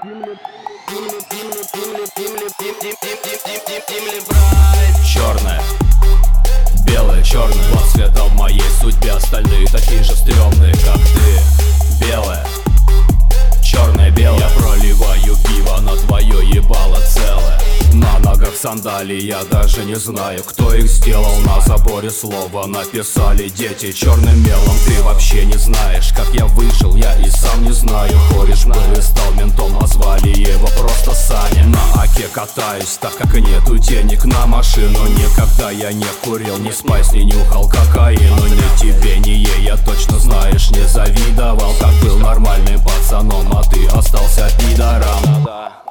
Черное, белое, черное. Два цвета в моей судьбе, остальные такие же стрёмные, как ты. Белое, черное, белое. Я проливаю пиво на твое ебало целое. На ногах сандалии, я даже не знаю, кто их сделал. На заборе слово написали дети черным мелом. Ты вообще не знаешь, как я выжил, я и сам не знаю. Кореш был и стал ментом, а звали его просто Саня. На Аке катаюсь, так как нету денег на машину. Никогда я не курил, ни спайс, не нюхал кокаину. Ни тебе, ни ей, я точно знаешь, не завидовал. Как был нормальным пацаном, а ты остался пидором.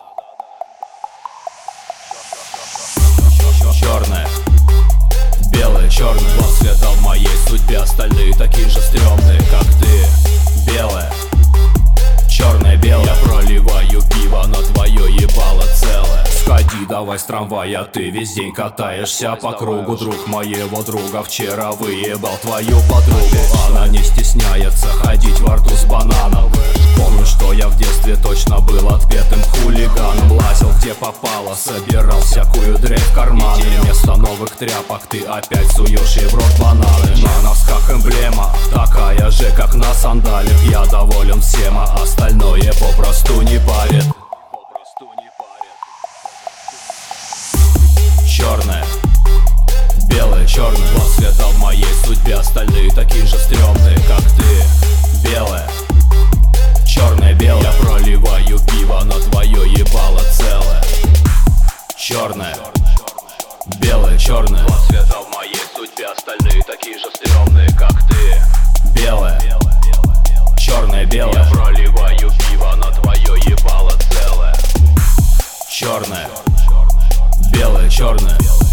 Черное, белое, черное. Два цвета в моей судьбе, остальные такие же стрёмные, как ты. Белое, черное, белое. Я проливаю пиво на твое ебало целое. Сходи давай с трамвая, ты весь день катаешься по кругу. Друг моего друга вчера выебал твою подругу. Она не стесняется ходить во рту с бананом. Помню, что я в детстве точно был отпетым хулиганом. Лазил где попало, собирал всякую дрянь в карманы. Вместо новых тряпок ты опять суешь ей в рот бананы. На носках эмблема, такая же, как на сандалях. Я доволен всем, а остальное попросту не парит. Черное, белое, черное. Два цвета в моей судьбе, остальные такие же стрёмные, как ты. Белое, черное, белое. Я проливаю пиво на твое ебало целое. Черное, белое, черное. Два цвета в моей судьбе, остальные такие же стрёмные, как ты. Белое, черное, белое. Я проливаю пиво на твое ебало целое. Черное, белое, черное.